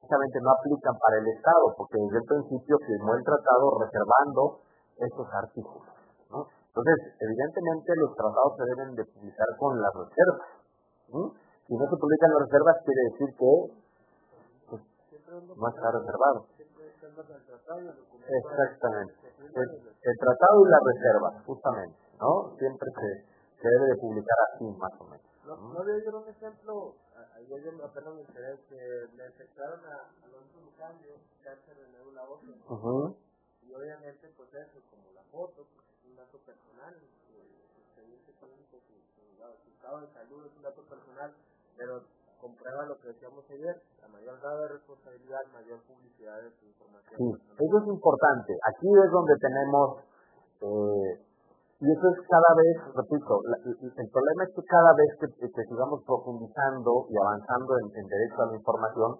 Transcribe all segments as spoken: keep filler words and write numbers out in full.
precisamente no aplican para el Estado, porque desde el principio firmó el tratado reservando estos artículos, ¿no? Entonces, evidentemente los tratados se deben de publicar con las reservas, ¿sí? Si no se publican las reservas, quiere decir que pues, no está reservado. Exactamente. El, el tratado y la reserva, justamente, ¿no? Siempre se, se debe de publicar así, más o menos. No, no había yo un ejemplo, ayer yo apenas me enteré que le afectaron a Alonso Lucandio, cáncer de médula ósea. Uh-huh. Y obviamente, pues eso, como la foto, pues, es un dato personal, su expediente clínico, su, su, su estado de salud es un dato personal, pero comprueba lo que decíamos ayer, a mayor grado de responsabilidad, mayor publicidad de su información. Sí, eso es importante. Aquí es donde tenemos... Eh, Y eso es cada vez, repito, la, el problema es que cada vez que, que sigamos profundizando y avanzando en, en derecho a la información,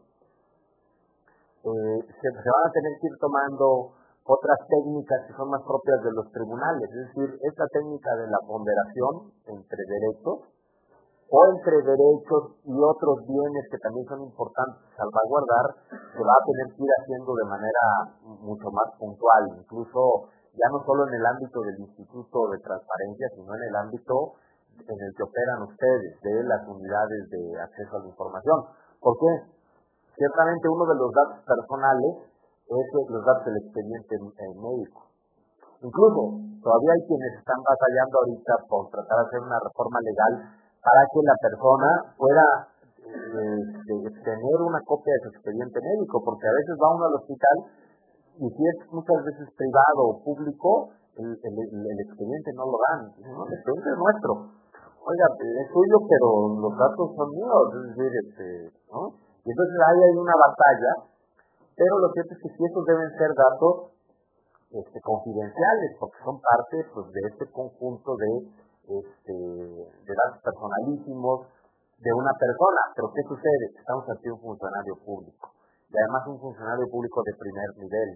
eh, se, se van a tener que ir tomando otras técnicas que son más propias de los tribunales, es decir, esta técnica de la ponderación entre derechos o entre derechos y otros bienes que también son importantes salvaguardar, se va a tener que ir haciendo de manera mucho más puntual, incluso ya no solo en el ámbito del Instituto de Transparencia, sino en el ámbito en el que operan ustedes, de las unidades de acceso a la información. ¿Por qué? Ciertamente uno de los datos personales es los datos del expediente médico. Incluso, todavía hay quienes están batallando ahorita por tratar de hacer una reforma legal para que la persona pueda eh, tener una copia de su expediente médico, porque a veces va uno al hospital y si es muchas veces privado o público, el, el, el expediente no lo dan. No, el expediente es nuestro. Oiga, es suyo, pero los datos son míos. Es decir, este, ¿no? Y entonces ahí hay una batalla, pero lo cierto es que sí, estos deben ser datos este, confidenciales, porque son parte pues, de este conjunto de, este, de datos personalísimos de una persona. Pero ¿qué sucede? Estamos ante un funcionario público. Y además un funcionario público de primer nivel.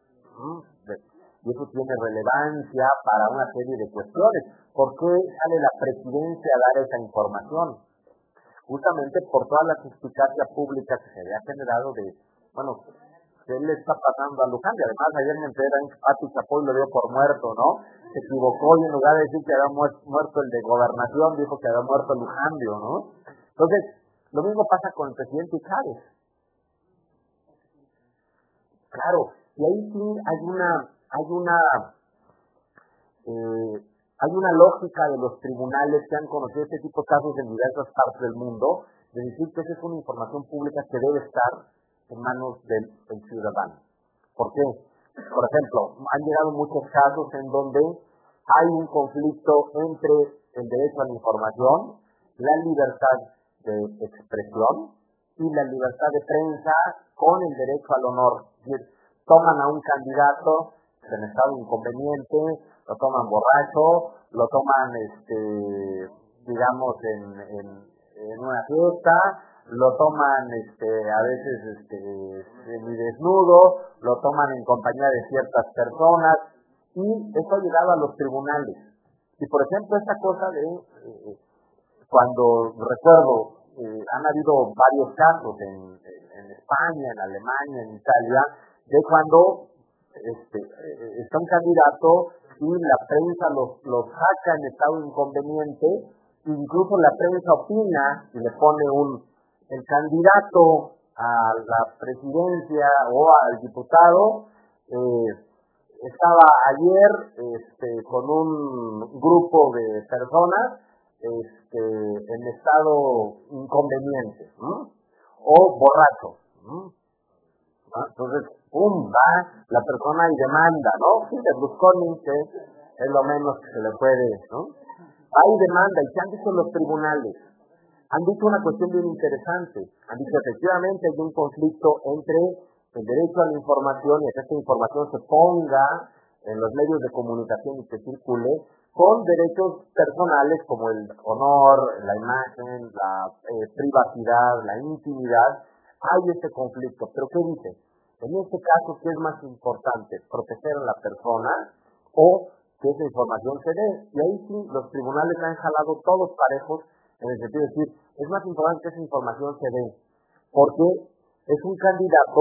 Y eso tiene relevancia para una serie de cuestiones. ¿Por qué sale la presidencia a dar esa información? Justamente por toda la suspicacia pública que se había generado de, bueno, ¿qué le está pasando a Luján? Y además ayer me enteré que Pati Chapoy lo dio por muerto, ¿no? Se equivocó y en lugar de decir que había muerto el de gobernación, dijo que había muerto Lujandio, ¿no? Entonces, lo mismo pasa con el presidente Chávez. Claro, y ahí sí hay una, hay una, eh, hay una lógica de los tribunales que han conocido este tipo de casos en diversas partes del mundo, de decir que esa es una información pública que debe estar en manos del, del ciudadano. ¿Por qué? Por ejemplo, han llegado muchos casos en donde hay un conflicto entre el derecho a la información, la libertad de expresión y la libertad de prensa con el derecho al honor. Es decir, toman a un candidato en estado inconveniente, lo toman borracho, lo toman, este, digamos, en, en, en una fiesta, lo toman, este, a veces, este, semidesnudo, lo toman en compañía de ciertas personas, y eso ha llegado a los tribunales. Y por ejemplo, esta cosa de, eh, cuando recuerdo, eh, han habido varios casos en, en España, en Alemania, en Italia, de cuando este, está un candidato y la prensa los, los saca en estado inconveniente, incluso la prensa opina y le pone un, el candidato a la presidencia o al diputado eh, estaba ayer este, con un grupo de personas este, en estado inconveniente, ¿no? O borracho, ¿no? Entonces, pum, va la persona y demanda, ¿no? Sí, de Berlusconi, que es lo menos que se le puede, ¿no? Va y demanda, y ¿qué han dicho los tribunales? Han dicho una cuestión bien interesante. Han dicho, efectivamente, hay un conflicto entre el derecho a la información y a que esta información se ponga en los medios de comunicación y que circule, con derechos personales como el honor, la imagen, la eh, privacidad, la intimidad. Hay este conflicto, pero ¿qué dice? En este caso, ¿qué es más importante? ¿Proteger a la persona o que esa información se dé? Y ahí sí, los tribunales han jalado todos parejos, en el sentido de decir, es más importante que esa información se dé, porque es un candidato